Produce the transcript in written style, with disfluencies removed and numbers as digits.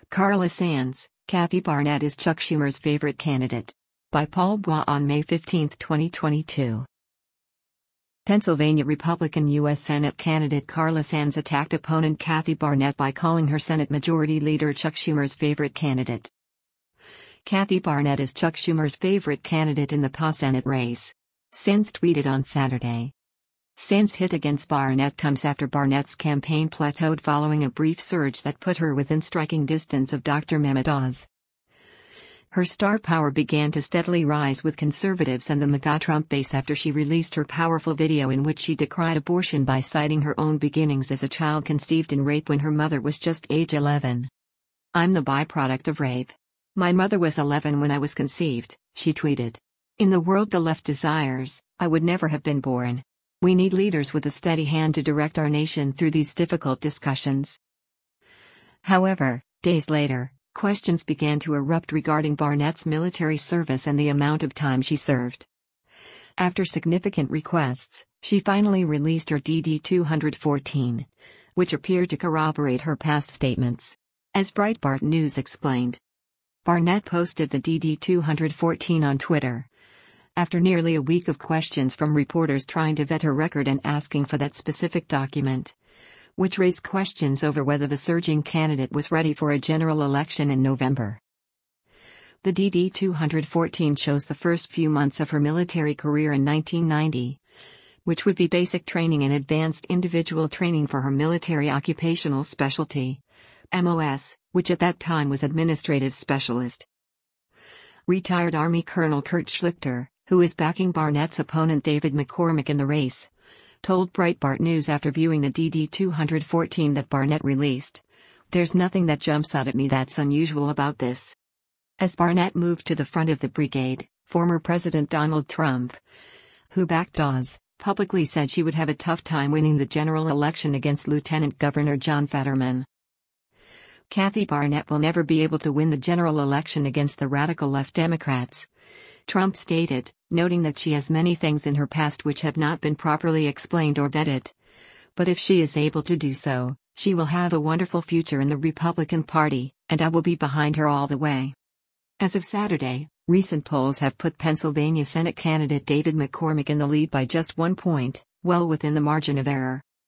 Carla Sands, Kathy Barnett is Chuck Schumer's favorite candidate. By Paul Bois on May 15, 2022. Pennsylvania Republican U.S. Senate candidate Carla Sands attacked opponent Kathy Barnett by calling her Senate Majority Leader Chuck Schumer's favorite candidate. Kathy Barnett is Chuck Schumer's favorite candidate in the PA Senate race. Sands tweeted on Saturday. Sands' hit against Barnett comes after Barnett's campaign plateaued following a brief surge that put her within striking distance of Dr. Mehmet Oz. Her star power began to steadily rise with conservatives and the MAGA Trump base after she released her powerful video in which she decried abortion by citing her own beginnings as a child conceived in rape when her mother was just age 11. "I'm the byproduct of rape. My mother was 11 when I was conceived," she tweeted. "In the world the left desires, I would never have been born. We need leaders with a steady hand to direct our nation through these difficult discussions." However, days later, questions began to erupt regarding Barnett's military service and the amount of time she served. After significant requests, she finally released her DD-214, which appeared to corroborate her past statements. As Breitbart News explained, Barnett posted the DD-214 on Twitter. After nearly a week of questions from reporters trying to vet her record and asking for that specific document, which raised questions over whether the surging candidate was ready for a general election in November. The DD-214 shows the first few months of her military career in 1990, which would be basic training and advanced individual training for her military occupational specialty, MOS, which at that time was administrative specialist. Retired Army Colonel Kurt Schlichter, who is backing Barnett's opponent David McCormick in the race, told Breitbart News after viewing the DD-214 that Barnett released, "There's nothing that jumps out at me that's unusual about this." As Barnett moved to the front of the brigade, former President Donald Trump, who backed Oz, publicly said she would have a tough time winning the general election against Lieutenant Governor John Fetterman. "Kathy Barnett will never be able to win the general election against the radical left Democrats," Trump stated, noting that she has many things in her past which have not been properly explained or vetted. "But if she is able to do so, she will have a wonderful future in the Republican Party, and I will be behind her all the way." As of Saturday, recent polls have put Pennsylvania Senate candidate David McCormick in the lead by just 1 point, well within the margin of error.